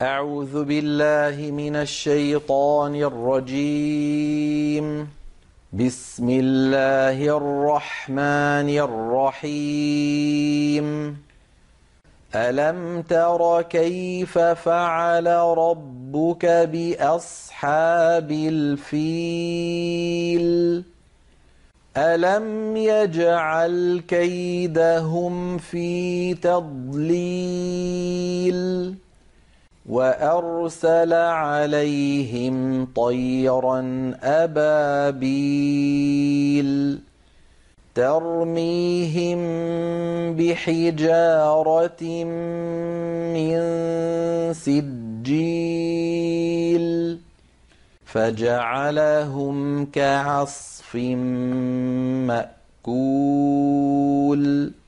أعوذ بالله من الشيطان الرجيم. بسم الله الرحمن الرحيم. ألم تر كيف فعل ربك بأصحاب الفيل ألم يجعل كيدهم في تضليل وأرسل عليهم طيرا أبابيل ترميهم بحجارة من سجيل فجعلهم كعصف مأكول